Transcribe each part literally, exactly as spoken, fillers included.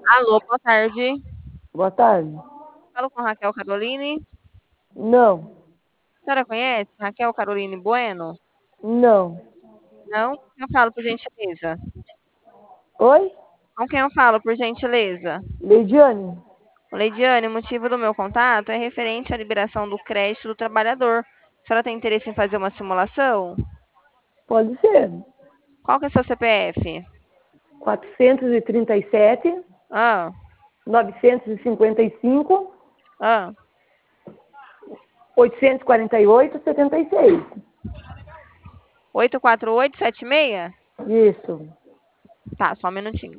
Alô, boa tarde. Boa tarde. Falo com Raquel Caroline. Não, A senhora conhece Raquel Caroline Bueno? não. Não? Eu falo, por gentileza. Oi? Com quem eu falo, por gentileza? Leidiane? Leidiane, o motivo do meu contato é referente à liberação do crédito do trabalhador. A senhora tem interesse em fazer uma simulação? Pode ser. Qual que é o seu C P F? quatrocentos e trinta e sete, Ah, novecentos e cinquenta e cinco, ah. oitocentos e quarenta e oito, setenta e seis. oito quatro oito sete seis? Isso. Tá, só um minutinho.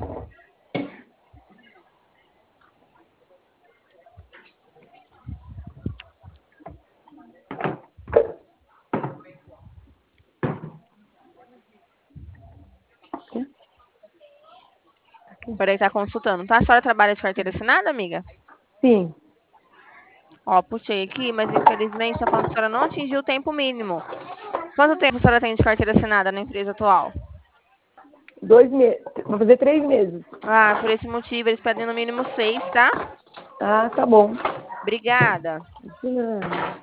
Peraí, tá consultando, tá? A senhora trabalha de carteira assinada, amiga? Sim. Ó, puxei aqui, mas infelizmente tá falando que a senhora não atingiu o tempo mínimo. Quanto tempo a senhora tem de carteira assinada na empresa atual? Dois meses. Vou fazer três meses. Ah, por esse motivo eles pedem no mínimo seis, tá? Ah, tá bom. Obrigada. Não.